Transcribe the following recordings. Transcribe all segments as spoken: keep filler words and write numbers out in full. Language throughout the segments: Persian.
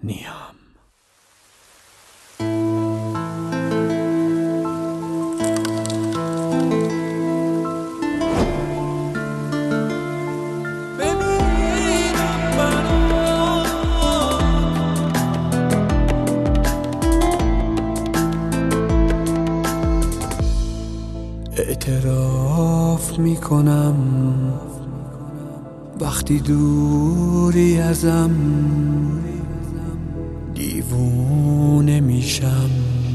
نیم. اعتراف میکنم وقتی دوری ازم دیوونه میشم،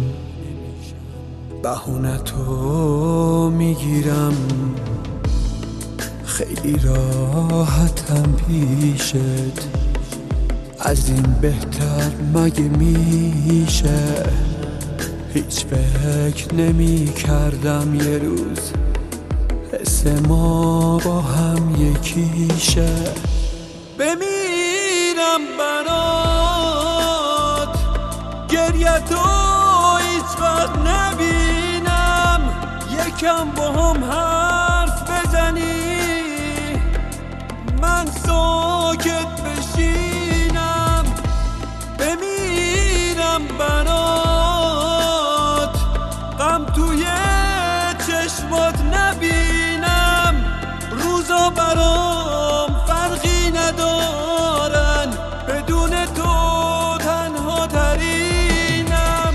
بهونتو میگیرم، خیلی راحتم پیشت، از این بهتر مگه میشه؟ هیچ فکر نمی کردم یه روز حس ما با هم یکیشه. بمیرم برات، گریه تو هیچ وقت نبینم، یکم با هم حرف بزنی من ساکت بشینم. بمیرم برات، غم توی چشمات نبینم، روزا برام فرقی ندارن، بدون تو تنها ترینم.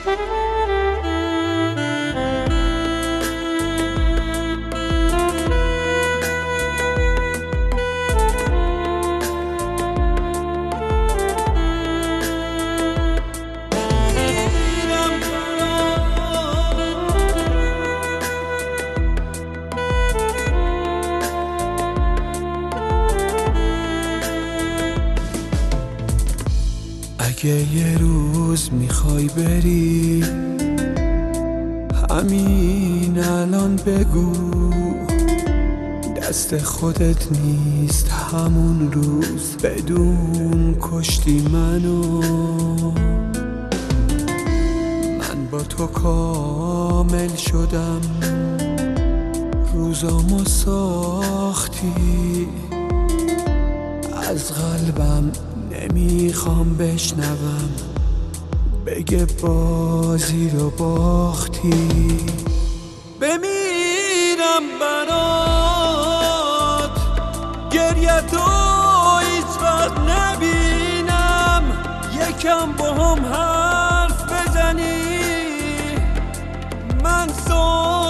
اگه یه روز میخوای بری همین الان بگو، دست خودت نیست همون روز بدون کشتی منو. من با تو کامل شدم، روزامو ساختی، از قلبم نمیخوام بشنوم بگه بازی رو باختی. بمیرم برات، گریه تو هیچ وقت نبینم، یکم با هم حرف بزنی من سو